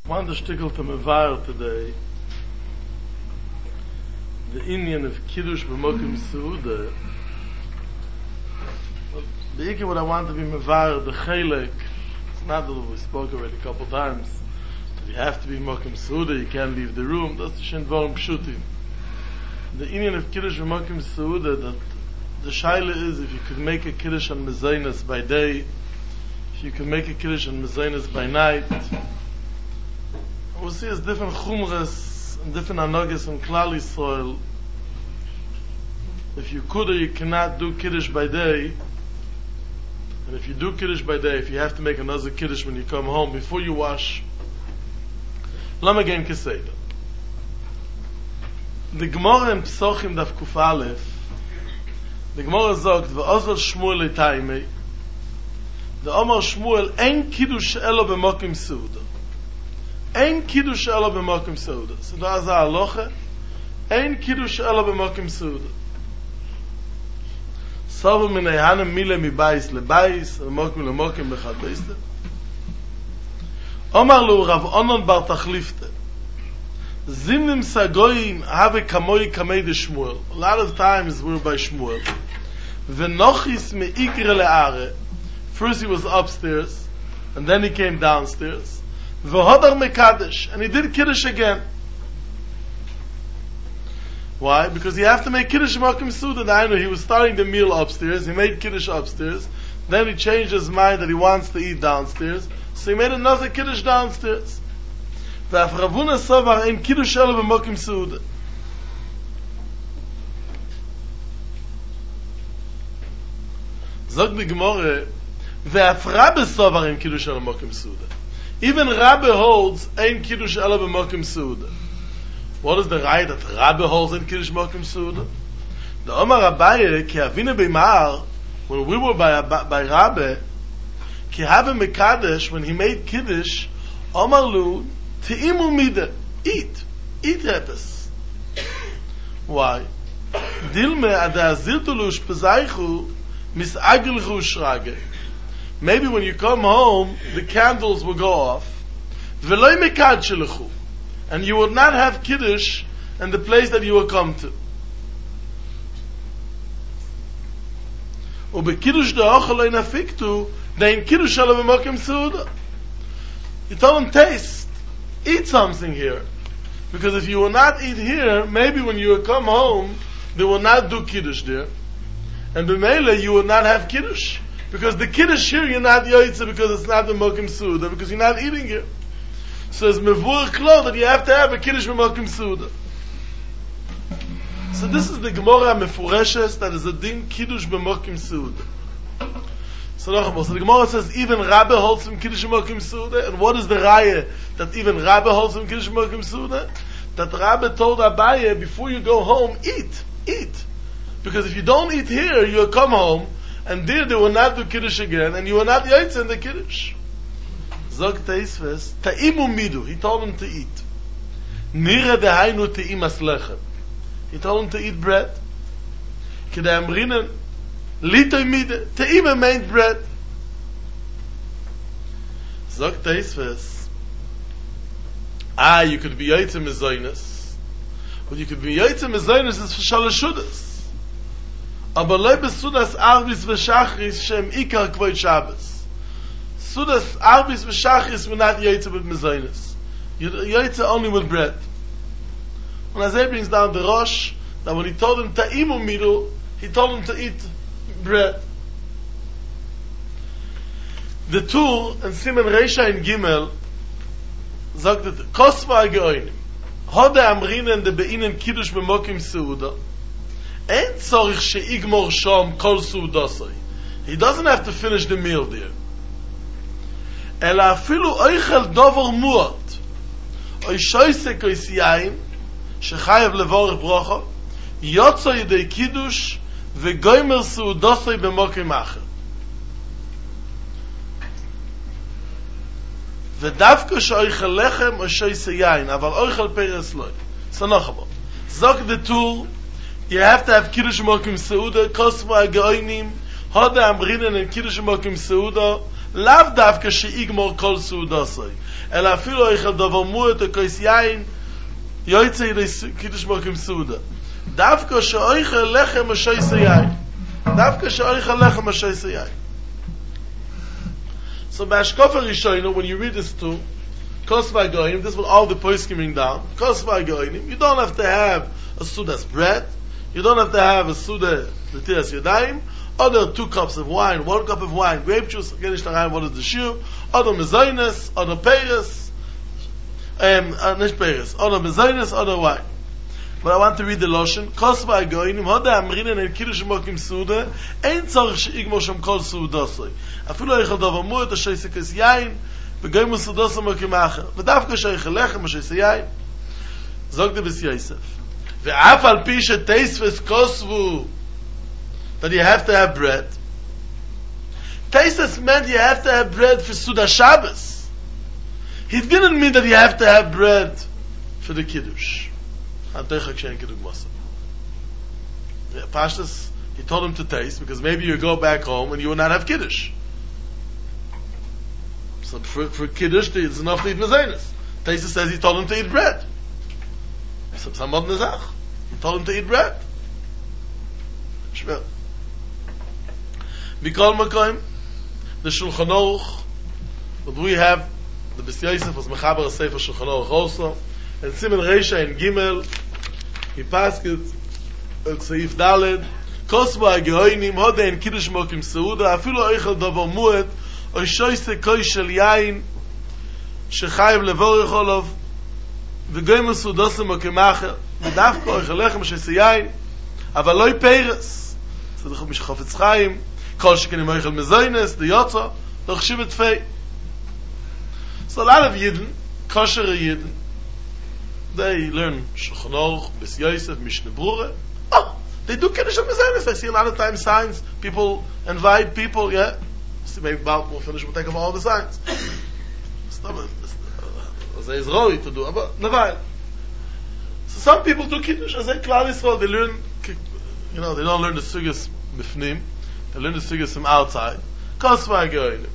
want to stickle to Mevar today the Indian of Kiddush B'Mokim Seuda. The what I want to be Mevar, the Chelek, it's not that we spoke already a couple times, that you have to be Mokim Seuda, you can't leave the room, that's the Shenvorim Pshutim. The Indian of Kiddush B'Mokim Seuda, that the Shaila is if you could make a Kiddush on Mezainas by day, if you could make a Kiddush on Mezainas by night. We'll see as different Chumras and different Anogas in Klal Yisrael. If you could or you cannot do Kiddush by day, and if you do Kiddush by day, if you have to make another Kiddush when you come home before you wash, Lama Gein Keseda. The Gemara in Psochim Daf Kuf Aleph, the Gemara sagt, V'ozal Shmuel Etaimei, the Omar Shmuel, Ein Kiddush Elo B'Mokim Seuda. Ein Kiddush Elo B'Mokim Seuda. So da is a halacha, Ein Kiddush Elo B'Mokim Seuda. Sovu min Ehanem Mile Mi Bayis LeBayis, Mokim LeMokim Bechad Beiste. Omar Lu Rav Onon Bar Tachlifte, Zimnim Sagoyim Have Kamoi Kamei de Shmuel. A lot of times we're by Shmuel. V'nochis me'ikre le'are. First he was upstairs, and then he came downstairs. V'hodar mekadesh, and he did Kiddush again. Why? Because you have to make Kiddush Mokim Seuda. I know he was starting the meal upstairs, he made Kiddush upstairs, then he changed his mind that he wants to eat downstairs, so he made another Kiddush downstairs. V'af Ravuna Savar ein Kiddush elo b'Mokim Seuda. Zog the Gemara, V'af Rabbe Savar ein Kiddush elo b'Mokim Seuda. Even Rabbe holds ein Kiddush elo b'Mokim Seuda. What is the right that Rabbe holds in Kiddush Mokim Seuda? The Omar Abaye, ki avine b'mar, when we were by Rabbe, ki have mekadesh, when he made Kiddush, Omar Lu, te'imu mida, eat repes. Why? Dilme ada azirtulush pezaychu, mis'agilchu shrage. Maybe when you come home, the candles will go off, v'loi mekadshelechu, and you would not have Kiddush in the place that you will come to. Ubekiddush da'ochel ein afiktu, dein Kiddush elo b'Mokim Seuda. You tell him, taste, eat something here. Because if you will not eat here, maybe when you will come home, they will not do Kiddush there. And b'meila, you will not have Kiddush. Because the Kiddush here, you're not yoytze because it's not the Mokim Seuda, because you're not eating here. So it's mevur klo that you have to have a Kiddush b'Mokim Seuda. So this is the Gemara Mefureshes that is a din Kiddush b'Mokim Seuda. So the Gemara says even Rabbe holds from Kiddush b'Mokim Seuda, and what is the raya that even Rabbe holds from Kiddush b'Mokim Seuda? That Rabbe told Abaye, before you go home, eat. Because if you don't eat here, you will come home, and there they will not do Kiddush again, and you will not yaitz in the Kiddush. Zog Teisves, ta'imu midu, he told him to eat. Nira dehainu te'imas lechem. He told him to eat bread. Kedai amrinen, litoi mide, te'ima meint bread. Zog Teisves, you could be yoytze mezoynes. What you could be yoytze mezoynes is for shalashudas. Aber loi besudas arbis v'shachris shem ikar kvoid Shabbos. Sudas arbis v'shachris were not yoytze with mezainis. Yoytze only with bread. When Azay brings down the Rosh, that when he told him ta'imu midu, he told him to eat bread. The Tur and Simen Reisha in Gimel sagt that Kosva geoinim hode amrinen de beinen Kiddush b'Mokim Seuda ein tzorich she'igmor shom kol seudasai. He doesn't have to finish the meal there. Ela afilu oichel dover muat oy shoyse kois yain shechayev levorech brocha yotzo yedei Kiddush v'goymer seudasai b'Mokim acher. V'davka she'oichel lechem o shoyse yain aval oichel peres loy. So nachabot zog the Tur, you have to have Kiddush Mokim Seuda, Kosma Geoinim, Hode Amrinen and Kiddush Mokim Seuda, לאו דווקא שיגמור כל סעודוסי, אלא אפילו איך הדבר מועט או כוס יין, יוצא ידי קידוש מוקים סעודה. דווקא שאויך לחם השייס יין. דווקא שאויך לחם השייס יין. So בהשקופה ראשונה, when you read this too, Kos v'agoyim, this is what all the poskim bring down. Kos v'agoyim, you don't have to have a suda's bread, you don't have to have a suda l'tiras yadayim, other 2 cups of wine, 1 cup of wine, grape juice, again what is the shiur, other mezainis, other peiris, nicht peiris, other mezainis, other wine. But I want to read the Loshen. Kos v'agoyim, hoda amrinen en kiddush mokim suda, ein tzorich she'igmor sham kol suudosoi. Afilu eichel davar mu'et, asher yisakes yain, וגם מסודוסו מוקים אחר ודווקא שייך לחם מה שיסיין זוג דבס יוסף ואף על פי שתייספס כוסבו that you have to have bread Taisus meant you have to have bread for Suda Shabbos. He didn't mean that you have to have bread for the Kiddush. Pashtas, he told him to taste because maybe you go back home and you will not have Kiddush. So for Kiddush, it's enough to eat mezainis. Taisa says he told him to eat bread. So Samad Nezach, he told him to eat bread. Shver. Mikol Makoim, the Shulchan Aruch, what we have, the Bes Yosef was Mechaber a Sefer Shulchan Aruch also, and Simen Reisha in Gimel, he passed it, Seif Daled, Kosba Gehoinim, Hoda in Kiddush Mokim Seuda, Afilu Eichel Davar Muet, או שויסה קוי של יין שחייב לבורך עליו וגוי מסודוסם וכמאחר ודווקא אוכל לחם שיסה יין אבל לא פיירס זה דחוב מי שחופץ חיים כל שכן אם אוכל מזוינס דיוצא לא חשיב את פי so a lot of Yidden kosher Yidden they learn Shulchan Aruch, Bes Yosef, Mishnah Brura they do Kiddush mezainis. I see a lot of times signs people invite people maybe about we'll finish, we'll take off all the signs. As Israeli to do, but never. So some people do Kiddush as a Klal Yisrael. They learn, they don't learn the sugyas bifnim. They learn the sugyas from outside. Kosva Geoilim.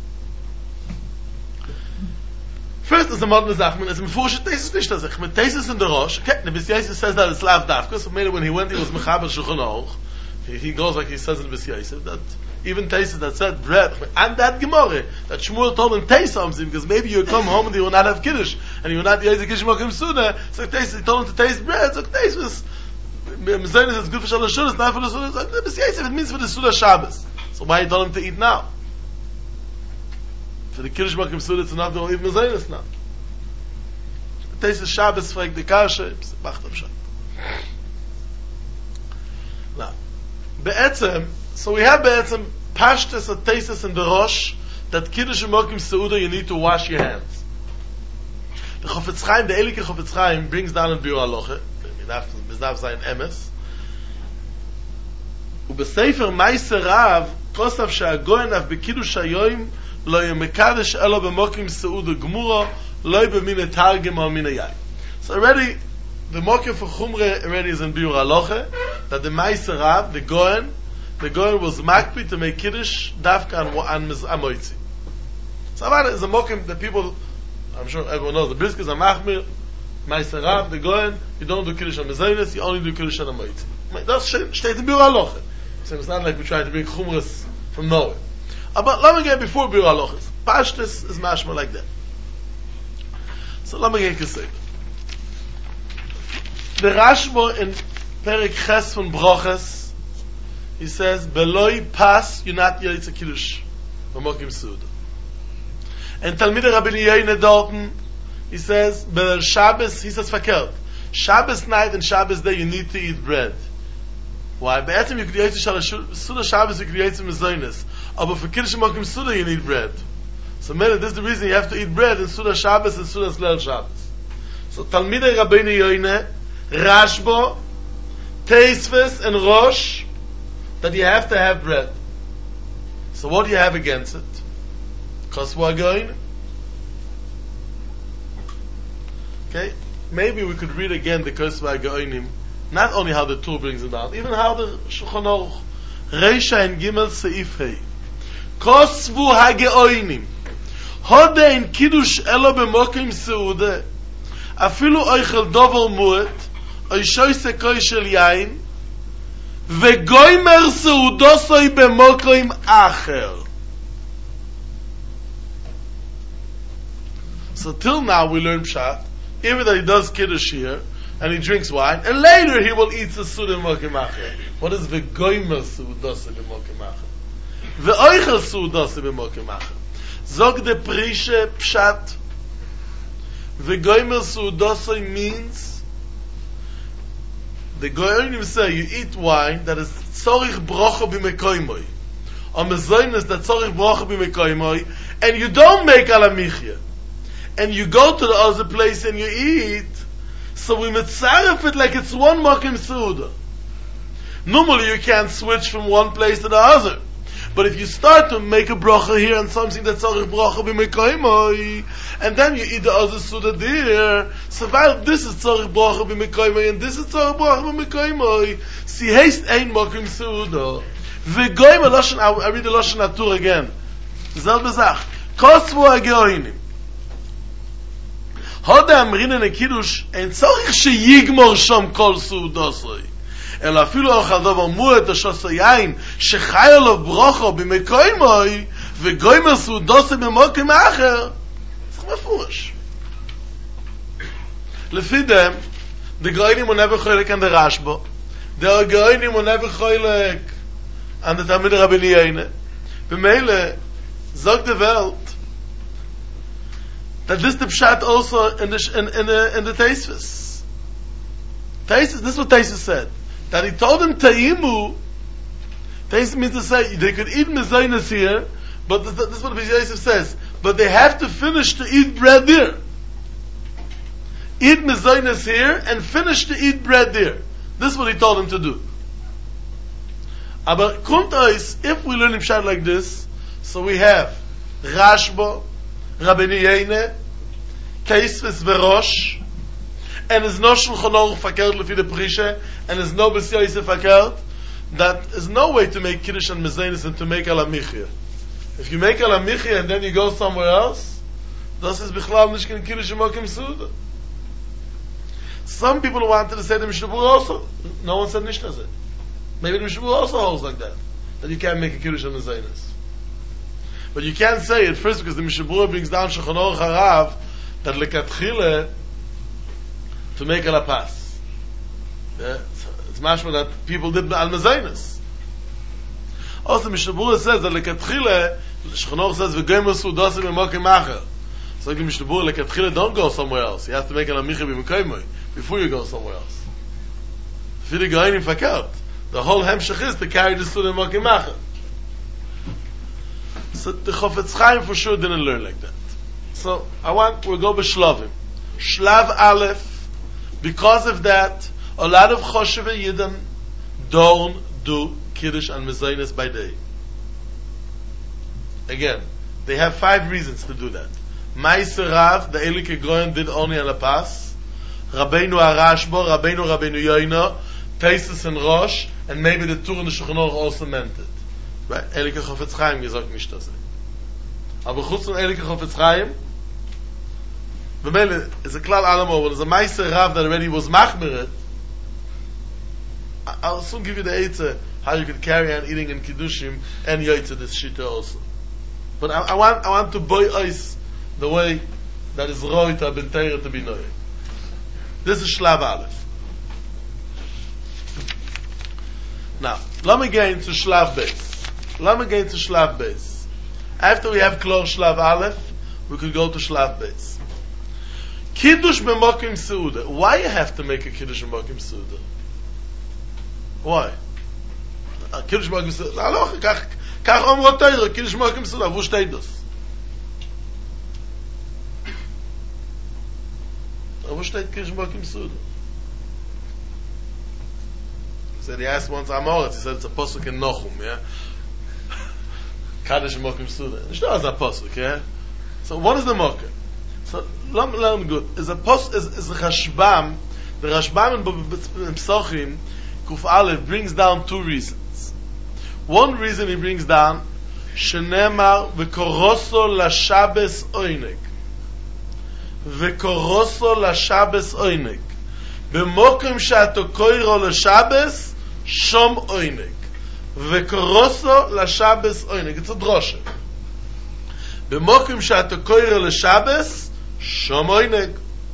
First, as a modern Zachman, as a Mefurish Tesis nicht das. Mit Tesis in the Rosh. Okay, the Bes Yosef says that it's Lav Dafka. So maybe when he went, he was Mechaber Shulchan Aruch. He goes like he says in Bes Yosef that even Tesis that said bread, and that Gemara that Shmuel told him taste something because maybe you come home and you will not have Kiddush and you will not eat Kiddush Mokim Suda. So Tesis told him to taste bread. So Tesis Mezainis is good for Shalosh Shudas, not for the Suda. So Bes Yosef it means for the Suda Shabbos. So why he told him to eat now? For the Kiddush Mokim Suda, it's enough to eat Mezainis now. Tesis Shabbos fragt the Kasha, macht am Shabbat. Now, Be'etzem. So we have Be'etzem Pashtas and Tesis in the Rosh that Kiddush and Mokim Seuda you need to wash your hands. The Chofetz Chaim, the Elike Chofetz Chaim brings down in Biur Halacha, Biznav Zayin Emes, Ubesefer Meiser Rav Kosav She'agoyen Av B'Kiddush Hayoim Lo Yemekadesh Elo B'Mokim Seuda Gmura Lo B'Mine Targem Or Mine Yayin. So already the Mokim for Chumre already is in Biur Halacha that the Meiser Rav, the Goyen was makpi to make Kiddush dafka on Amoitzi. So Avada is a mokim that people, I'm sure everyone knows, the Briskas are machmir, Meiser Rav, the Goyen, you don't do Kiddush on Mezainis, you only do Kiddush on Amoitzi. That's steht in Biur Halacha. So it's not like we try to bring Chumras from nowhere. But let me get before Biur Halacha. Pashtus is mashma like that. So let me get Kesed. The Rashba in Perek Ches von Broches, he says, Beloi pas, you're not Yitza Kiddush. B'Mokim Seuda. And Talmidei Rabbi Yoine Dalton, he says, Bel Shabbos, he says, verkehrt. Shabbos night and Shabbos day, you need to eat bread. Why? Be'etzem, you could Yitza Suda Shabbos, you could Yitza Mezainis. But for Kiddush B'Mokim Seuda, you need bread. So, this is the reason you have to eat bread in Suda Shabbos and Suda Leil Shabbos. So, Talmidei Rabbi Yoine, Rashba, Teisves, and Rosh, that you have to have bread. So what do you have against it? Koswa Goin. Okay, maybe we could read again the Kosva Goinim, not only how the Tur brings it down, even how the Shulchan Aruch. Reisha and Gimel Seif Hei. Kosvu hageoinim. Hode in kiddush elo b'mokim seude. Afilu oichel dovel muet. Oishoise koi shel yain. Vegoimer seudosoi b'mokim acher. So till now we learn pshat. Even that he does kiddush here, and he drinks wine, and later he will eat the suda b'mokim acher. What is vegoimer seudosoi b'mokim acher? Ve'oichel seudosoi b'mokim acher. Zog de prische pshat. Vegoimer seudosoi means the Goyim say you eat wine that is tzorich brocha b'mekoymoi, or mezoynes that tzorich brocha b'mekoymoi, and you don't make ala michya, and you go to the other place and you eat. So we mitzaref it like it's one mokim seuda. Normally you can't switch from one place to the other. But if you start to make a bracha here and something that's tzorich bracha b'mekoymoi, and then you eat the other suda there, so while this is tzorich bracha b'mekoymoi and this is tzorich bracha b'mekoymoi, si heist ein mokim suda. V'goyim loshen, I read the loshen atur again. Selbe Sach. Kosvu hageoinim. Hode amrinen a kiddush, ein tzorich sheyigmor shom kol sudosoi. אלא אפילו אוכל דבר מועט השוסו יין שחי עליו ברוכו במקוימוי וגוימר סעודוסי במוקם אחר, צריך מפורש. לפי דם, the goyim will never choylek on the Rashba, the goyim will never choylek on the Talmid Rabbeinu Yonah. B'meile, zog the Welt that this the pshat also in the Teisvis. This is what Teisvis said. That he told them Taimu. Taimu means to say they could eat mezainas here, but this is what the Yosef says. But they have to finish to eat bread there. Eat mezainas here and finish to eat bread there. This is what he told them to do. Aber kommt euch, if we learn in Pshat like this, so we have Rashba, Rabbeinu Yonah, Teisvis Verosh, and is no Shulchan Aruch fakert lefi the Prisha, and is no Bes Yosef fakert, that is no way to make Kiddush and Mezainis and to make Ala Michya. If you make Ala Michya and then you go somewhere else, das is Bichlal nicht kein Kiddush and Mokim Suda. Some people wanted to say the Mishnah Berurah also. No one said Mishnah said. Maybe the Mishnah Berurah also holds like that you can't make a Kiddush and Mezainis. But you can't say it first because the Mishnah Berurah brings down Shulchan Aruch Harav that lekatchile to make a pas. Yeah? It's mashma that people did al mezainis. Also, Mishnah Berurah says that lekatchile, Shulchan Aruch says v'goymer sudosim b'mokim acher. So like Mishnah Berurah, lekatchile don't go somewhere else. You have to make an amicha b'mekoymoi before you go somewhere else. Fili goyim fakert. The whole hemshech is to carry the suda b'mokim acher. So the Chofetz Chaim for sure didn't learn like that. So we'll go b'shlavim. Shlav Aleph. Because of that, a lot of Choshev Yidden don't do Kiddush and Mezainis by day. Again, they have 5 reasons to do that. Ma'aser Rav, the Elike Goyen did only on a pass. Rabbeinu Arashbo, Rabbeinu Yonah, Teisus and Rosh, and maybe the Tur and the Shulchan Aruch also meant it. Right? Elike Chofetz Chaim gesagt nicht das. Aber chutz von Elike Chofetz Chaim, B'meile, it's a klal alamo, when there's a Ma'aser Rav that already was machmeret, I'll soon give you the eitzah how you can carry on eating in Kiddushim and Yoitze this shita also. But I want to boy ice the way that is roita ben teira to be noy. This is Shlav Aleph. Now, let me get into Shlav Beis. After we have closed Shlav Aleph, we could go to Shlav Beis. Kiddush b'mokim seuda. Why you have to make a Kiddush b'mokim seuda? Why? Kiddush b'mokim seuda. Aloch, kach omro teira, Kiddush b'mokim seuda. Wo steht das? Wo steht Kiddush b'mokim seuda? He said, he asked once Amoritz, he said it's a posuk in Nochum, yeah? Kiddush b'mokim seuda. It's not as a posuk, yeah? So what is the mokim? So learn good. Is a Rashbam. The Rashbam in Psochim Kuf Aleph brings down 2 reasons. One reason he brings down שנאמר וקורוסו לשבס עונג וקורוסו לשבס עונג במוקם שאתו קוירו לשבס שום עונג וקורוסו לשבס עונג. It's a drosha. במוקם שאתו קוירו לשבס שום עונג.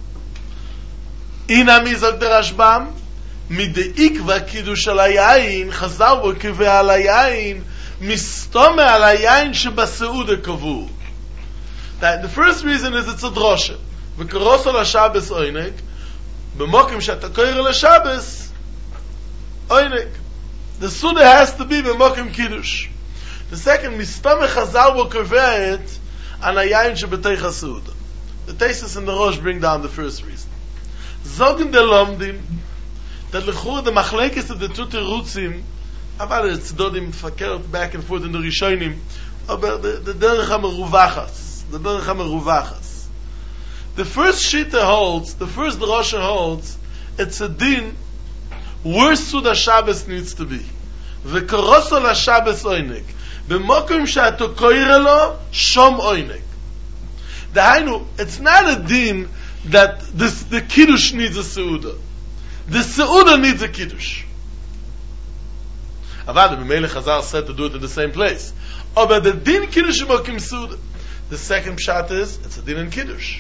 הנה מי זאת דרשב"ם מדאיק והקידוש על היין חזר בו קבע על היין מסתומה על היין שבסעודה קבעו. The first reason is it's a drosha. וקורוסו לשבס עונג במוקם שאתה קורא לשבס עונג. The Suda has to be במוקם קידוש. The second, מסתומה חזר בו קבע את על היין שבתוך הסעודה. The Tesis and the Rosh bring down the first reason. Zogen der Lomdim that lechur the machlekes of the two terutzim aber it's dodim verkehrt back and forth in the Rishonim aber the derech hameruvachas the first shita holds, the first drosha holds, it's a din where Suda Shabbos needs to be v'koroso la Shabbos oinek b'mokum she'ato koire lo shom oinek. Dahainu, it's not a din that the kiddush needs a seuda. The seuda needs a kiddush. Avad B'Melech Chazal said to do it in the same place. Oh, but the din kiddush mokim seuda. The second pshat is it's a din in kiddush.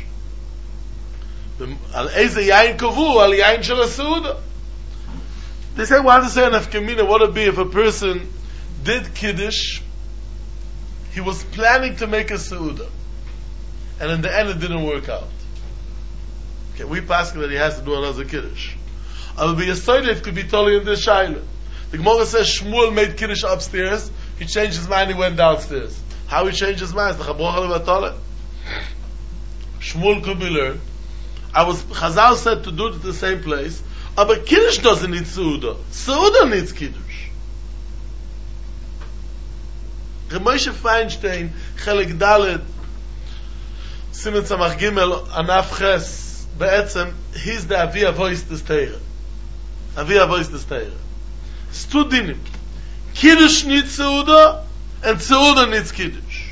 Al eze yain kovu al yain shel seuda. They say, want to say an afkamina, what would it be if a person did kiddush, he was planning to make a seuda, and in the end it didn't work out. Okay, we pass that he has to do another kiddush. I will be a story that could be totally in this shaila. The Gemara says Shmuel made kiddush upstairs. He changed his mind. He went downstairs. How he changed his mind? The Chabrocha Levatole. Shmuel could be learned. Chazal said to do it at the same place. But kiddush doesn't need seuda. Seuda needs kiddush. Moshe Feinstein, Chelik Dalet, Simen Tzamach Gimel, Anaf Ches, Be'etzem, he's the Avi Avois des Teire. Avi Avois des Teire. It's two dinim. Kiddush needs seuda, and seuda needs kiddush.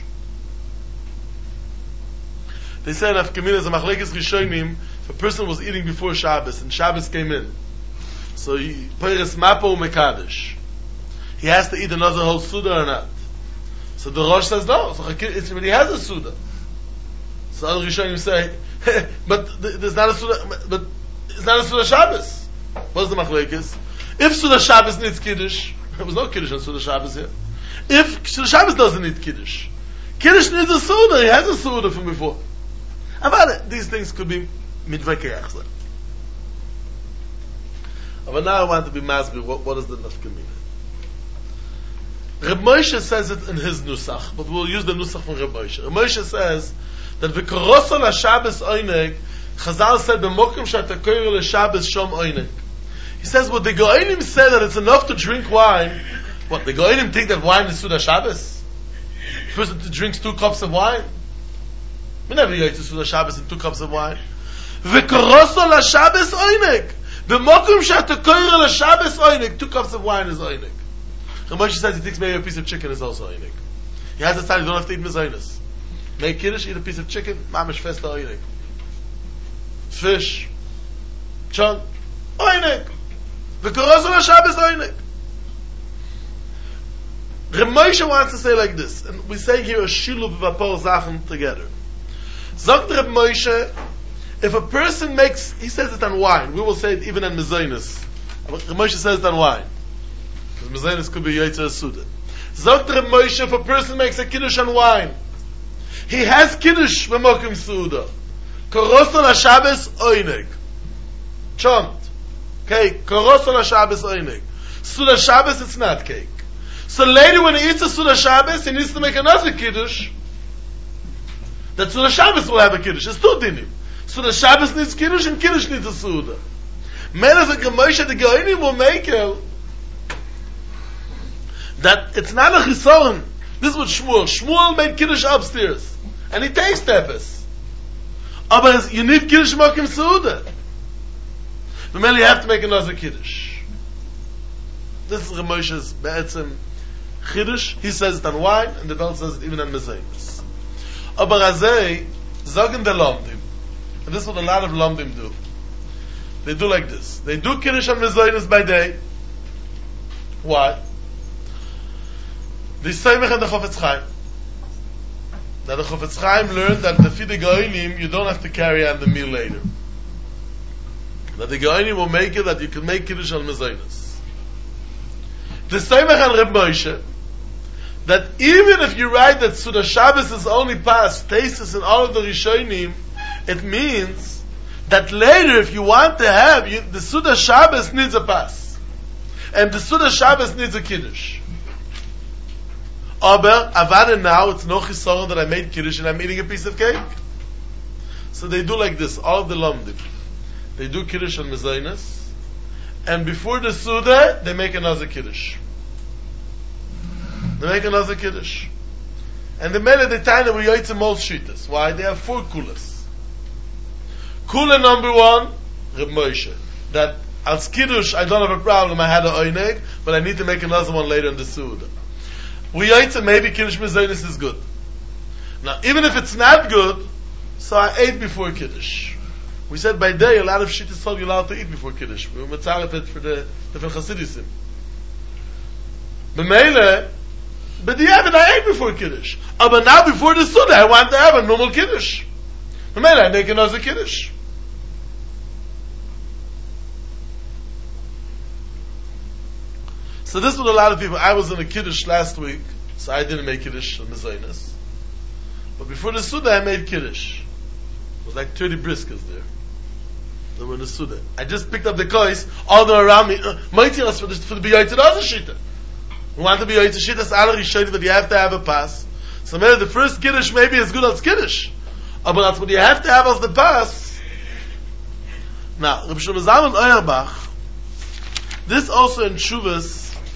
They say in Afkamin as a machlekes rishonim, if a person was eating before Shabbos, and Shabbos came in, so he Peres Mapo Mekadosh, he has to eat another whole Suda or not? So the Rosh says no, so it's when he has a Suda. So other rishonim say, but there's not a Suda, but it's not a Suda Shabbos. What's the machlekes? If Suda Shabbos needs Kiddush, there was no Kiddush on Suda Shabbos here. If Suda Shabbos doesn't need Kiddush, Kiddush needs a Suda, he has a Suda from before. But these things could be mitvakeach. But now I want to be masbir. What is the nafkamina? Reb Moshe says it in his nusach, but we'll use the nusach from Reb Moshe. Reb Moshe says that v'koroso la Shabbos oineg, Chazal said b'mokim she'atakoyer le Shabbos shom oineg. He says what the Goinim say that it's enough to drink wine. What the Goinim think that wine is Suda Shabbos? The person drinks 2 cups of wine. We never eat Suda Shabbos in 2 cups of wine. V'koroso la Shabbos oineg. B'mokum she'atakoyer la Shabbos oineg. 2 cups of wine is oineg. Moshe says he thinks maybe a piece of chicken is also oineg. He has decided you don't have to eat mezainis. Make kiddush, eat a piece of chicken, mamish festa oineg. Fish, chunk, oineg. V'koroso la Shabbos oineg. Reb Moshe wants to say like this, and we say here a shiluv v'apor zachen together. Zogt Reb Moshe, if a person makes, he says it on wine, we will say it even on mezainis. Reb Moshe says it on wine. Because mezainis could be yotzer suda. Zogt Reb Moshe, if a person makes a kiddush on wine, he has kiddush v'mokim suda. Koroso la Shabbos oineg. Chant. Cake. Koroso la Shabbos oineg. Suda Shabbos, it's not cake. So later when he eats a Suda Shabbos, he needs to make another kiddush. That Suda Shabbos will have a kiddush. It's 2 dinim. Suda Shabbos needs kiddush and kiddush needs a Suda. Menas a Gemoshe, the Goinim will make it that it's not a chisoron. This is what Shmuel made kiddush upstairs. And he takes tepes. But you need kiddush mokim Suda. But then you have to make another kiddush. This is Ramoshe's be'etzim Chiddush, he says it on wine, and the Welt says it even on Mezainis. Aber Azei, sagen the Lomdim, and this is what a lot of Lomdim do. They do like this. They do Kiddush on Mezainis by day. Why? They say Mech and the Chofetz Chaim. Now the Chofetz Chaim learned that the Fide Goinim, you don't have to carry on the meal later. That the Goinim will make it that you can make Kiddush on Mezainis. The same on Reb Moshe, that even if you write that Suda Shabbos is only past, Tesis and all of the Rishonim, it means that later if you want to have, the Suda Shabbos needs a pass. And the Suda Shabbos needs a Kiddush. Aber, avada now, it's no chisaron that I made Kiddush and I'm eating a piece of cake. So they do like this, all of the Lomdim. They do Kiddush on Mezainis, and before the Suda, they make another Kiddush. They make another Kiddush. And the Mele, the Taina, we eat some old Shitas. Why? They have 4 Kulas. Kula number 1, Reb Moshe. That, as Kiddush, I don't have a problem, I had an Oineg, but I need to make another one later in the Suda. We eat some, maybe Kiddush Mezainis is good. Now, even if it's not good, so I ate before Kiddush. We said by day, a lot of Shitas told you allowed to eat before Kiddush. We were mitzarefet for the different Chasidisim. B'meile, but the Yavin I ate before Kiddush. But now before the Suda, I want to have a normal Kiddush. B'meile, I make another Kiddush. So this is what a lot of people, I was in a Kiddush last week, so I didn't make Kiddush on Mezainis. But before the Suda, I made Kiddush. It was like 30 briskers there. They were in the Suda. I just picked up the kois, all them around me, mighty us for the B'yoyt Other Shita. We want to be B'yoyt Shita, so Allah Rishonim, but you have to have a pass. So maybe the first Kiddush may be as good as Kiddush. But that's what you have to have as the pass. Now, Reb Shlomo Zalman Auerbach, this also in Shuvas,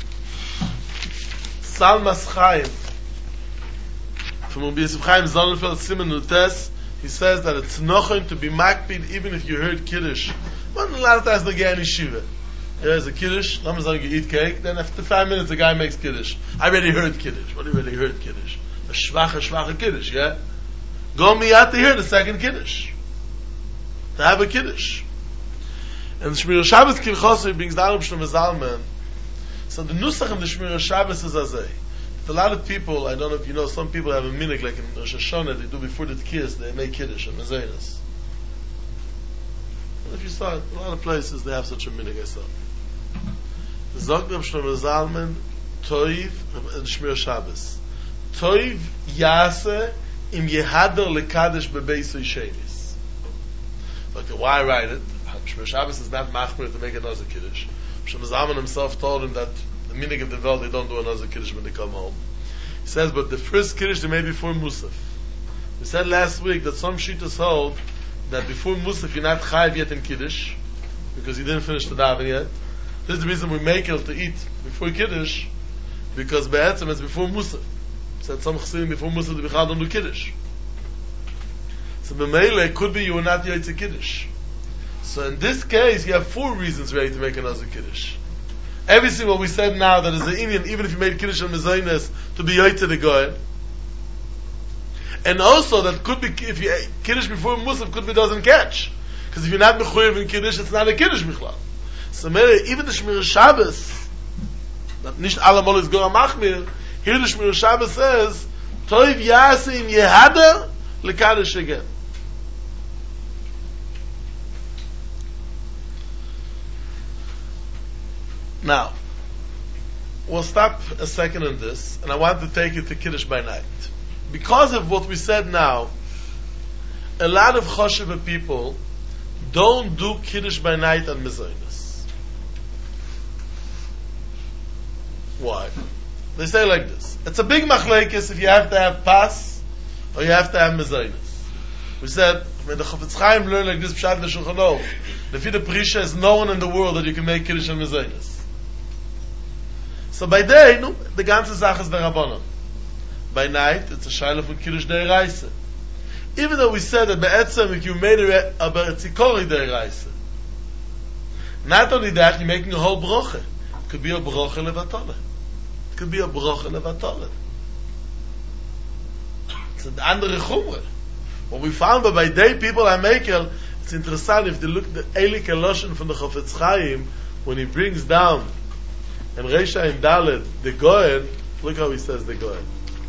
Salmas Chaim, from Rabbi Yosef Chaim Sonnenfeld Simon Nutes, he says that it's nochon to be makpid even if you heard Kiddush. But a lot of times they get in yeshiva. There's a Kiddush, let me say you eat cake, then after 5 minutes the guy makes Kiddush. I already heard Kiddush. What do you already heard Kiddush? A schwache Kiddush, yeah? Go miyat to hear the second Kiddush. To have a Kiddush. And the Shmir Shabbos Kilchosri brings down Shlomo Zalman. So the Nusach in the Shmir Shabbos is azay. A lot of people, I don't know if you know, some people have a minhag like in Rosh Hashanah, they do before the Tkiyas, they make Kiddush and Mezainis. And if you saw it, a lot of places they have such a minhag, I saw. The Zog Reb Shlomo Zalman, Toiv, and Shmir Shabbos. Toiv Yase im Yehader Lekadesh Bebeisoi Shenis. Okay, why write it? Shmir Shabbos is not machmir to make another Kiddush. Shlomo Zalman himself told him that the meaning of the world, they don't do another Kiddush when they come home. He says, but the first Kiddush they made before Musaf. We said last week that some Shitas hold that before Musaf you're not chayiv yet in Kiddush, because you didn't finish the daven yet. This is the reason we make it to eat before Kiddush, because Be'etzem it's before Musaf. Said some Chassidim before Musaf the Bichad don't do Kiddush. So B'meile, could be you were not yet to Kiddush. So in this case, you have 4 reasons ready to make another Kiddush. Everything what we said now, that is an Indian, even if you made Kiddush on Mezainis, to be Yoyt to the Goy. And also, that could be, if you Kiddush before Musaf, could be doesn't catch. Because if you're not Mechuyev in Kiddush, it's not a Kiddush Bichlal. So even the Shmir Shabbos, that nicht alle Mol is Gora Machmir, here the Shmir Shabbos says, Toiv Yasim Yehader Lekadosh again. Now, we'll stop a second on this, and I want to take it to Kiddush by night. Because of what we said now, a lot of Choshev people don't do Kiddush by night on Mezainis. Why? They say like this. It's a big machlekes if you have to have Pas or you have to have Mezainis. We said, when the Chofetz Chaim learned like this, Pshat the Shulchan Aruch, the Fide Prisha is no one in the world that you can make Kiddush on Mezainis. So by day, no, the ganze Sache is the Rabbanon. By night, it's a Shaila from Kiddush Deiraisa. Even though we said that Be'etzem, if you made it a Be'etzikori Deiraisa. Not only that, you're making a whole broche. It could be a broche levatole. It could be a bracha levatolet. It's an andere chumre. What we found by day people are making, it's interesting if they look at the Eilik Eloshen from the Chofetz Chaim, when he brings down and Reisha in Dalet, the Goen, look how he says the Goen.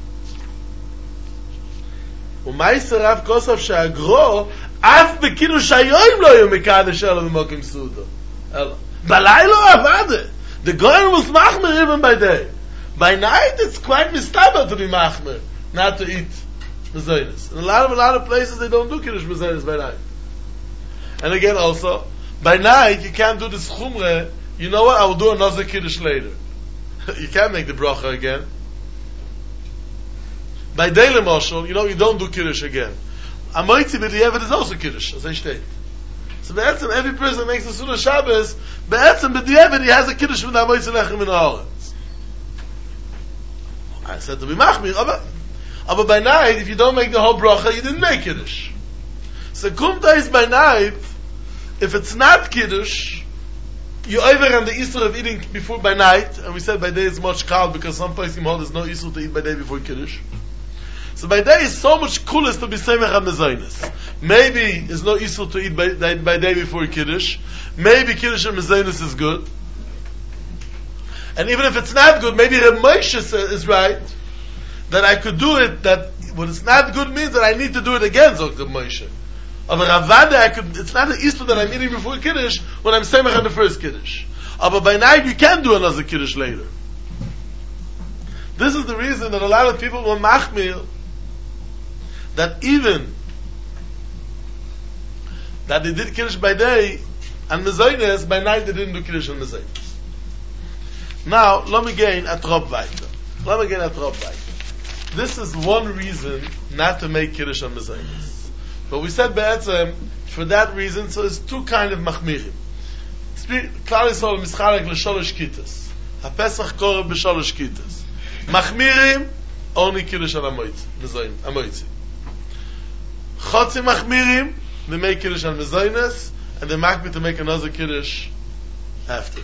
ומייסר רב כוסף שהגרו אף בקידוש היום לא יהיו מקדש אלא במוקים סעודה. בלילה עבדה. The Goen was machmer even by day. By night it's quite mistaber to be machmer, not to eat mezainis. In a lot of places they don't do kiddush mezainis by night. And again also, by night you can't do this chumre. You know what? I will do another kiddush later. You can't make the bracha again. By day lemoshel, you don't do kiddush again. Amoitzi b'diavad is also kiddush, as I state. So be'etzem, every person that makes the Sunnah Shabbos, be'etzem b'diavad he has a kiddush with the Amoitzi lechem in haaretz. I said to be machmir, but by night, if you don't make the whole bracha, you didn't make kiddush. So kumta is by night, if it's not kiddush, you over on the Isur of eating before by night, and we said by day it's much cold because some places hold there's no Isur to eat by day before kiddush. So by day is so much coolest to be semech on mezainis. Maybe there's no Isur to eat by day before kiddush. Maybe kiddush and mezainis is good. And even if it's not good, maybe Reb Moshe is right that I could do it. That when it's not good means that I need to do it again. Zok Reb Moshe. But Ravada, it's not an Isur that I'm eating before kiddush when I'm semech on the first kiddush. But by night you can do another kiddush later. This is the reason that a lot of people will machmir that even that they did kiddush by day and mezainis, by night they didn't do kiddush and mezainis. Now, let me gain a trop weiter. This is one reason not to make kiddush and mezainis. But we said be'etzem, for that reason, so it's two kind of machmirim. Klal Yisrael mischalek l'sholosh kitas. HaPesach koreh b'sholosh kitas. Machmirim, only kiddush and amoitzi. Chotzi machmirim, they make kiddush and mezainis, and they makbid to make another kiddush after it.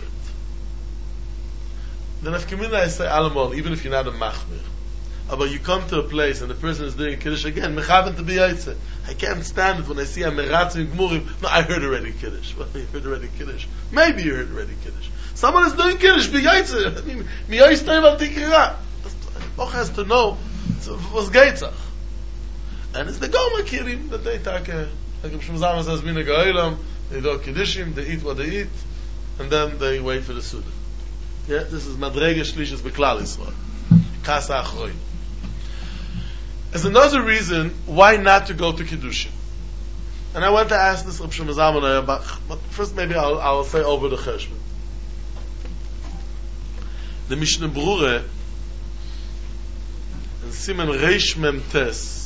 Then if Kamina I say alamol, even if you're not a machmir, but you come to a place and the person is doing kiddush again, mechaven to be yaitze. I can't stand it when I see a meratzim gmurim. No, I heard already kiddush. Well, you heard already kiddush. Maybe you heard already kiddush. Someone is doing kiddush, be yaitze. I mean, mi yaitze al tikira. Boch has to know what's geitzach. And it's the Goma Kirim that they take, like Mishum Zalman says, Mina Ga'ilam, they do Kiddishim, they eat what they eat, and then they wait for the Suda. Yeah, this is Madrege Shlishis Beklal Yisrael. Kasa Achroin. There's another reason why not to go to Kiddushin. And I want to ask this Mishum Zalman, but first maybe I'll say over the Cheshbon. The Mishnah Brure, in Simen Reish Mem Tes,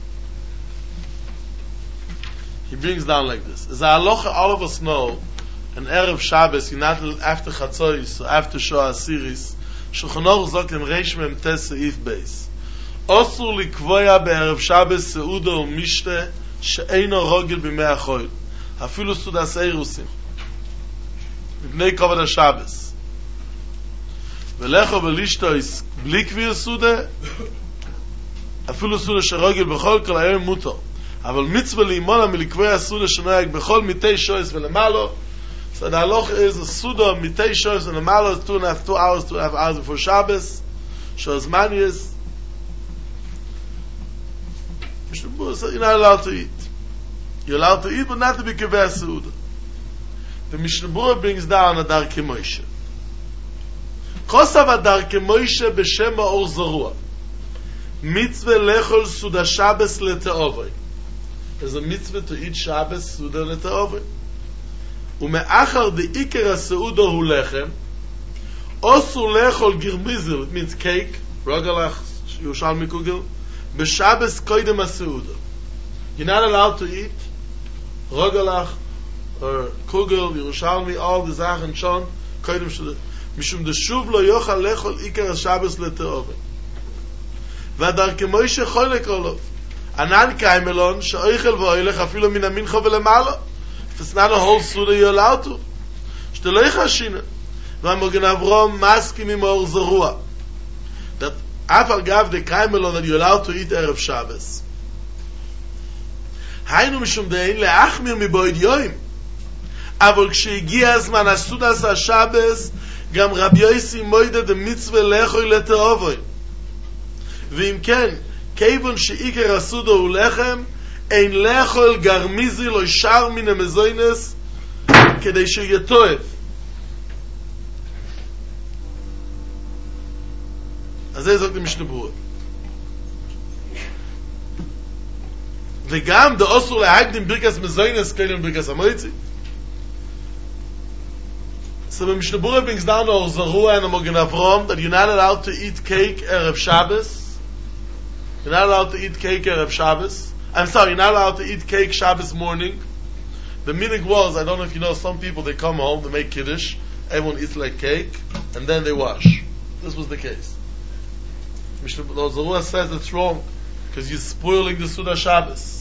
he brings down like this. As a halacha, all of us know, an Erev Shabbos, not after Chatzois, or after Shoah Asiris, Shulchan Aruch sagt in Reish Mem Tes Seif Beis. Osur likvoya be'erev Shabbos seuda u'mishte she'eino rogel b'mei achoil. Afilu sudas eirusim. Mipnei kovod HaShabbos. V'lecho v'lishtois bli kvir suda, afilu suda she'rogel b'chol kol hayom mutar. אבל מצווה לימונה מלקבוע הסודה שנוהג בכל מיתי שויס ולמעלו. So the halacha is a suda mitei shoyos ולמעלו is 2.5 hours before Shabbos. Shozman is you're not allowed to eat. You're allowed to eat, but not to be kiveh suda. The Mishnah Berurah brings down a Darkei Moshe. Kosav a Darkei Moshe b'shem ha'or zarua. Mitzvah lechol suda Shabbos lete'ovay. There's a mitzvah to eat Shabbos Suda L'Te'ovay. Ume'achar the Iker HaSeuda hu lechem, Osur lechol girmizel, it means cake, rogalach, Yerushalmi kugel, b'Shabbos koidem HaSeuda. You're not allowed to eat rogalach, or kugel, Yerushalmi, all the Sachen schon, koidem Suda. Mishum deshuv lo yochal lechol Iker HaShabbos L'Te'ovay. V'Darkei Moshe cholek olav. Anan kaimelon she'oichel v'oilech afilu min ha-mincha v'lemala. If it's not a whole Suda, you're allowed to. Sh'teloi chashina. V'amogen Avrom maskim im ha'or zarua. that Afal Gav the Kaimelon that you're allowed to eat Erev Shabbos. היינו משום דאין להחמיר מבעוד יום. אבל כשהגיע הזמן הסעודת השבס, גם רבי יוסי מוידה דמצווה לאכול לתאובוי. ואם כן, כיוון שעיקר הסעודה הוא לחם, אין לאכול גרמיזי לא ישר מן המזוינס, כדי שיתועב. אז זה זאת משנה ברורה. וגם דאוסור להקדים ברכס מזוינס כאלם ברכס המויצי. So the Mishnah Berurah brings down the Zarua and the Mogen Avram that you're not allowed to eat cake Erev Shabbos. You're not allowed to eat cake Erev Shabbos. I'm sorry, you're not allowed to eat cake Shabbos morning. The minhag was, I don't know if you know, some people they come home, they make Kiddush, everyone eats like cake, and then they wash. This was the case. Mishnah Zarua says it's wrong because you're spoiling the Suda Shabbos.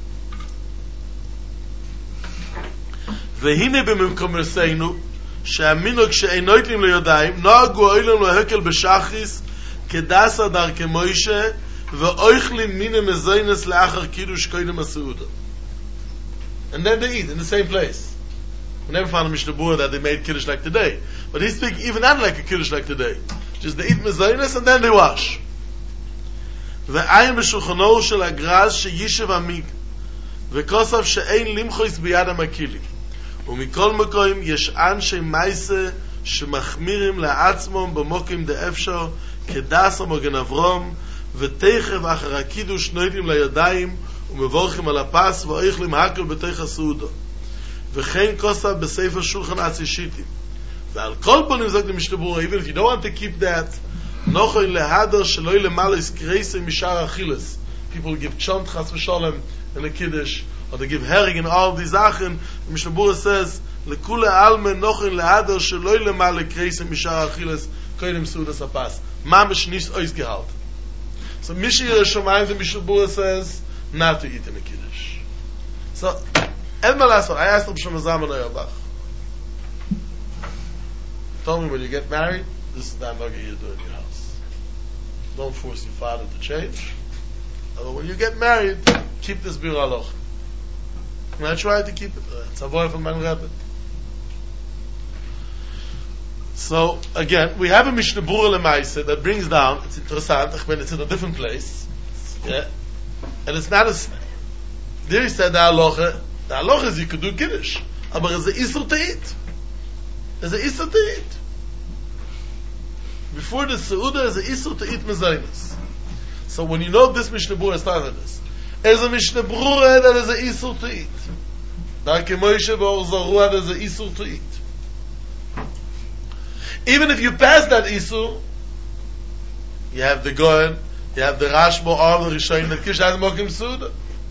והנה במקום רסיינו שהמינוג שאינו יתלים לידיים נהגו אוילם להקל בשחריס כדסה דרכי מוישה ואויכלים מן המזוינס לאחר קידוש קודם הסעודה. And then they eat in the same place. We never found a Mishnah Berurah that they made Kiddush like today. But he's speaking even not like a Kiddush like today. Just they eat mezainis and then they wash. ועין בשולחנו של הגרז שישב עמיג וכוסף שאין למחויס ביד המקילים. ומכל מקום יש אנשי מייסה שמחמירים לעצמם במוקים דאפשר כדס המוגן אברום ותכף אחר הקידוש נוידים לידיים ומבורכים על הפס ואיכלים הקל בתוך הסעודה וכן כוסה בספר שולחן עצישיתים ועל כל פנים זאת למשנה ברורה even if you don't want to keep that נוכל להדר שלא למעלה יסקרייסי משאר אכילס people give chant chas v'shalom in the kiddush or they give herring and all these Sachen. The Mishnah Berurah says, "Lekule alme nochin lehader sheloi lemale kreisem mishar achiles koidem sudas apas." Mamish nis oisgehalt. So Mishir Shomayim, the Mishnah Berurah says not to eat in the kiddush. So, and my last one, I asked him Shemazam and Oyabach. Told me when you get married, this is not what you do in your house. Don't force your father to change. Although when you get married, keep this bir aloch. And I try to keep it. It's a boy from my Rebbe. So again, we have a Mishnah Berurah Lemaisa that brings down. It's interessant. When it's in a different place, yeah, and it's not as. There he said the halacha. The halacha is you could do kiddush, but there's a isur to eat. There's a isur to eat. Before the seudah, there's a isur to eat mezainis. So when you know this Mishnah Berurah started this. There's a Mishnah Berurah that is a isur to eat. Darkei Moshe b'or Zarua there's a isur to eat. Even if you pass that isur, you have the Goyen, you have the Rashba, all the Rishonim that Kish has Mokim Suda.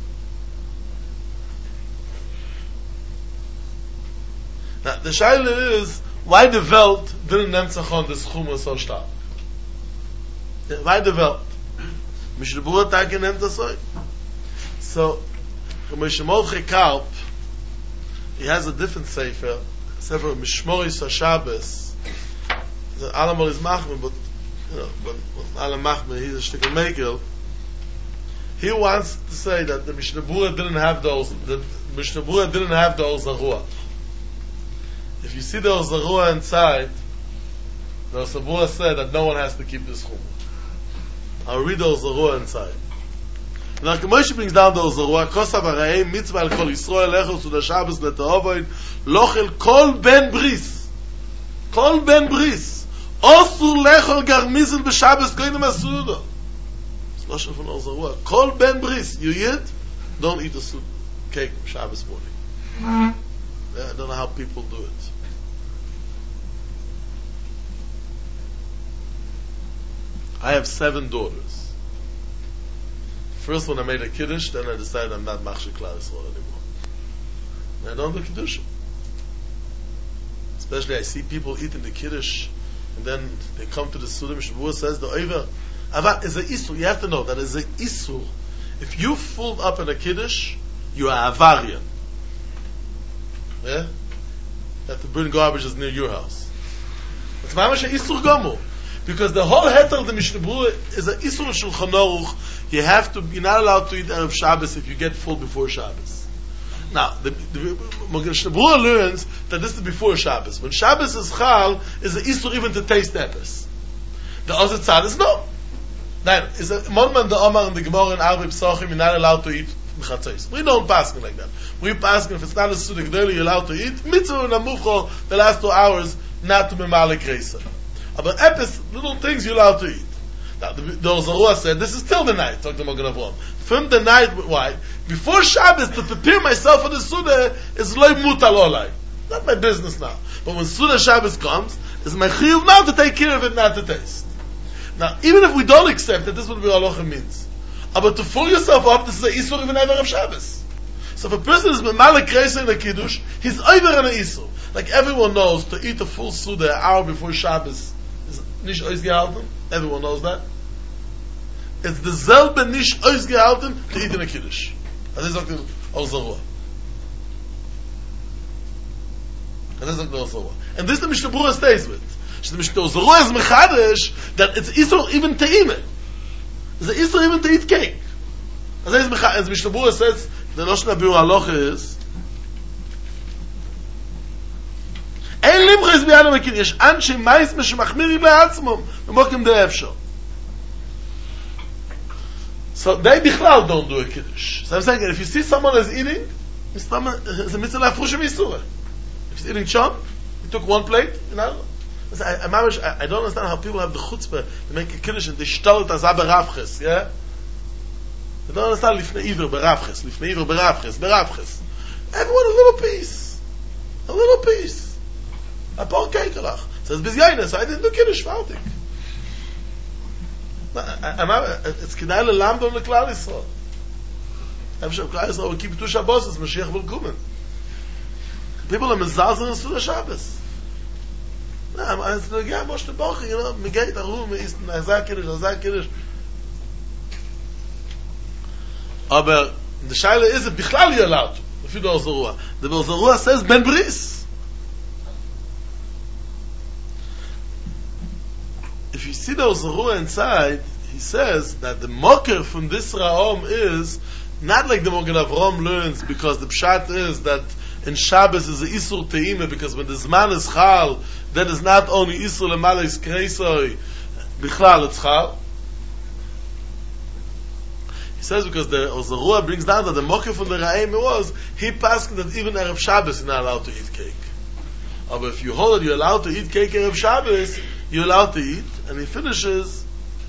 Now the shaila is why the Welt didn't nemtzach on this chumah so stark. Why the Welt? Mishnah Berurah take nehmt asoy. So, Moshe Mordechai Karp, he has a different sefer Mishmoris HaShabbos. The Alamal is Machmir, but you know, when Alam Machmir, he's a shtickle Megil. He wants to say that the Mishnah Berurah didn't have those. The Mishnah Berurah didn't have the Zarua. If you see the Zarua inside, the Zarua said that no one has to keep this chumah. I'll read the Zarua inside. Now, Moshe brings down the Zarua, Kosav Arayim, Mitzvah al Kol Yisrael, Echel Suda Shabbos, Leta'ovoid, Lochel, Kol Ben Bris. Kol Ben Bris. Osur Lechel Garmizel B'Shabbos, Koinem HaSuda. It's Lashon from Zarua. Kol Ben Bris. You eat? Don't eat the cake Shabbos morning. Yeah, I don't know how people do it. I have 7 daughters. First when I made a Kiddush, then I decided I'm not Machshir Klal Yisrael anymore. And I don't do Kiddush. Especially I see people eating the Kiddush, and then they come to the Suda, Mishnah Berurah says, the Oiver, Avat is a Isur. You have to know that is a Isur. If you fooled up in a Kiddush, you are Avarian. Yeah? You have to burn garbage near your house. It's Mamash Isur Gomu. Because the whole heter of the Mishnah Berurah is an Isur of Shulchan Aruch. You're not allowed to eat Erev Shabbos if you get full before Shabbos. Now, the Mishnah Berurah learns that this is before Shabbos. When Shabbos is Chal, is an Isur even to taste epis. The other tzad is no. Now, is a Monman the Omar and the Gemara and Arba Psachim, you're not allowed to eat Mechatzos. We don't pass like that. We pass if it's not a Suda G'deli, you're allowed to eat Mitzvah and Amucho the last 2 hours, not to be Malik Reisa. But epis, little things you're allowed to eat. Now, the Zarua said, this is still the night, talk to Magen Avraham. From the night, why? Before Shabbos, to prepare myself for the Suda is loy mutal olai. Not my business now. But when Suda Shabbos comes, it's my chiyuv now to take care of it, not to taste. Now, even if we don't accept that this is what Halacha means, but to fill yourself up, this is an Isur even ever of Shabbos. So if a person is Malik Reisa in a Kiddush, he's over in an Isur. Like everyone knows, to eat a full Suda an hour before Shabbos is nicht ausgehalten. Everyone knows that. It's the selbe nicht ausgehalten to eat in a Kiddush. Das ist auch die Zarua. Das ist auch die Zarua. And this the Mishnah Berurah stays with. The Mishnah Zarua is mechadish that it's Isur even to eat it. It's an Isur even to eat cake. As Mishnah Berurah says, the Lashon HaBiur Halacha is אין לימחס ביד המקין, יש אנשי מייס משמחמירים לעצמם, ומוקים דה אפשר. So they bichlal don't do a kiddush. So I'm saying, if you see someone is eating, it's a mitzvah la'afrushim yisura. If he's eating chum, he took 1 plate, you know. I don't understand how people have the chutzpah to make a kiddush and they shtal it as a beravches, yeah? I don't understand lifnei iver beravches. Everyone a little piece. A little piece. A poor kekelach. Says bizyaina, so I didn't do kiddush, fartig. It's kedai le'lambam le'klal Yisrael. Efshar klal Yisrael will keep 2 Shabbos, as Mashiach will come. People are mezazah in Suda Shabbos. I'm saying, yeah, Moshe Bochi, you know, megeit arum, azah kiddush. Aber the shaila is it bichlal you're allowed to. If you do Zarua. The Zarua says ben bris. If you see the Zarua inside, he says that the mocker from this Ra'om is not like the Magen Avraham learns, because the pshat is that in Shabbos is a Isur Te'imah, because when the Zman is Chal, then is not only Isur L'malais Kreisoi, Bichlal it's Chal. He says because the Zarua brings down that the mocker from the Ra'im was, he passed that even Erev Shabbos you're not allowed to eat cake. But if you hold that you're allowed to eat cake Erev Shabbos, you're allowed to eat, and he finishes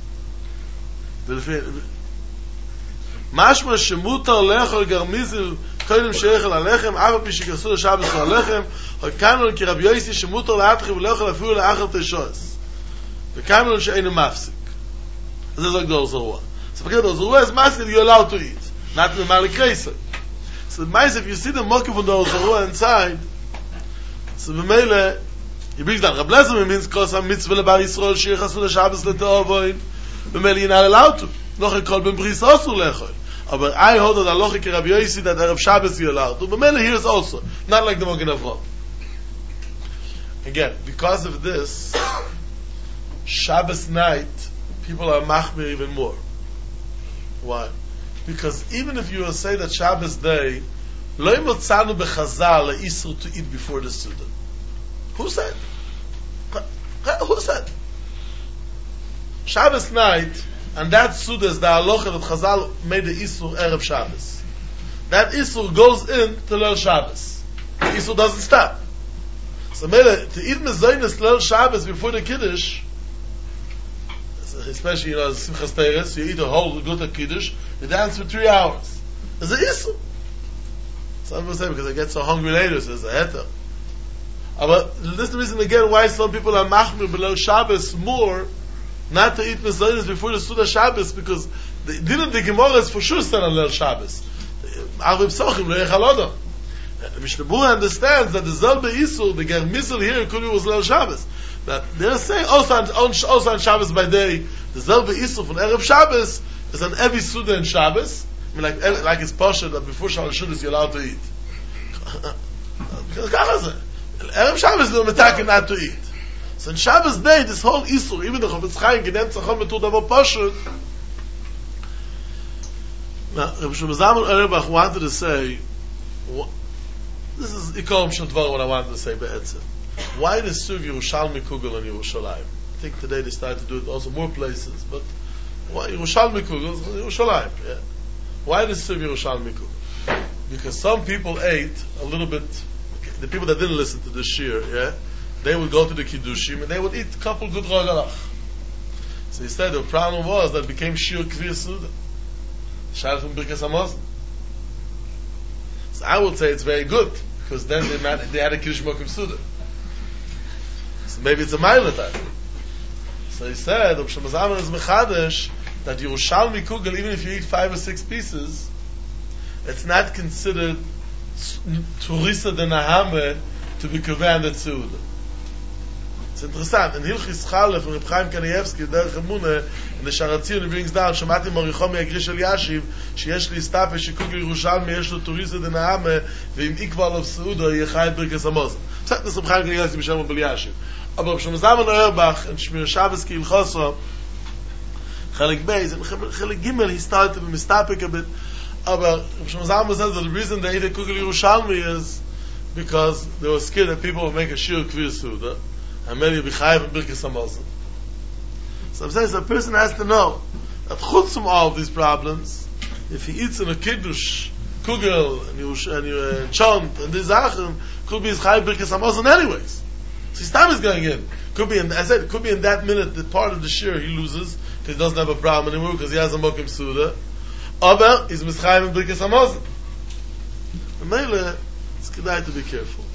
Mashma shemutar lechol garmizil kodim sheichel alechem ava pishikasu l'shabbos alechem hakanon ki Rabbi Yossi shemutar la'atchiv lechol afilu la'achar teishos v'kanon she'enu mafsik. This is like the Zarua. So forget the Zarua is mafsik, you're allowed to eat, not the Malik Reisa. So if you see the mokiv from the Zarua inside, so b'meile he brings down Rab Lezer means because a mitzvah lebar Yisrael sheichasu l'shabbos l'to'avoin b'meile you're not allowed to. Noch ekol ben bris osur lechol. But I hold that Alochi ki Rabbi Yossi that Erev Shabbos you're allowed to. But Mele here is also not like the Magen Avraham. Again, because of this, Shabbos night people are machmir even more. Why? Because even if you will say that Shabbos day, lo imotzanu bechazal le'isur to eat before the Suda. Who said? Who said? Shabbos night. And that Suda is the halacha that Chazal made the Isur Erev Shabbos. That Isur goes in to Leil Shabbos. The Isur doesn't stop. So to eat Mezainis Leil Shabbos before the Kiddush, especially, you know, Simchas Teres, you eat a whole good Kiddush, you dance for 3 hours. There's an Isur. Some people say because I get so hungry later, so there's a heter. But this is the reason again why some people are machmir below Shabbos more, not to eat Mezainis before the Suda Shabbos, because the Gemara is for sure stand on Leil Shabbos. Arvim Sochim lo yechal odom. Mishnah Berurah understands that the Zalbe Isur, the Germisel here, could be was Leil Shabbos. But they're saying also on Shabbos by day, the Zalbe Isur from Erev Shabbos is on every Suda in Shabbos. I mean, like it's Pasha that before Shabbos you're allowed to eat. Erev Shabbos is no metakin not to eat. So on Shabbos day, this whole Isur, even the Chofetz Chaim, Genem Tzachon Betur Davar Pashut. Now, Rabbi Shlomo Zalman Auerbach wanted to say, this is Ikolam Shel Dvar, what I wanted to say, Be'etzem. Why the Suv Yerushalmi Kugel in Yerushalayim? I think today they started to do it also more places, but why Yerushalmi Kugel is Yerushalayim? Yeah. Why the Suv Yerushalmi Kugel? Because some people ate a little bit, the people that didn't listen to the Shir, yeah, they would go to the Kiddushim and they would eat a couple good Rogalach. So instead, the problem was that it became Shir Kvir Suda. Shar from Birkas Hamazon. So I would say it's very good, because then they had a Kiddush Mokim Suda. So maybe it's a mile time. So he said, Rav Shlomo Zalman is Mechadesh, that Yerushalmi Kugel, even if you eat 5 or 6 pieces, it's not considered Turisa de Nahame to be Kuveh and the Tzeuda. It's interessant. In Hilchis Chalef, from Reb Chaim Kanievsky, Derech Emunah, in the Sharatzion, he brings down, Shomati Morichom Yagrish El Yashiv, sheyesh li istape, shekugel Yerushalmi, yesh lo Turisa de Nahame, ve'im ikval of Tzeuda, yechai Birkas Hamazon. Sagt das Reb Chaim Kanievsky, B'Shem Bel Yashiv. Aber Reb Shlomo Zalman Auerbach, in Shmir Shabbos Ki Ilchoso, Chelek Beis, and Chelek Gimel, he started to be mistapik a bit. Aber Reb Shlomo Zalman says that the reason they ate a kugel Yerushalmi is because they were scared that people would make a shir kvir suda, and maybe be chayav and birkas hamazon. So I'm saying, so a person has to know that chutz from all of these problems, if he eats in a kiddush, kugel, and chant, and these zachen, could be his chayav birkas hamazon anyways. So his time is going in. Could be, I said, could be in that minute, the part of the shir he loses, because he doesn't have a problem anymore, because he has a mokim suda. Aber, he's mischayim and birkas hamazon. And Mele, it's kedai to be careful.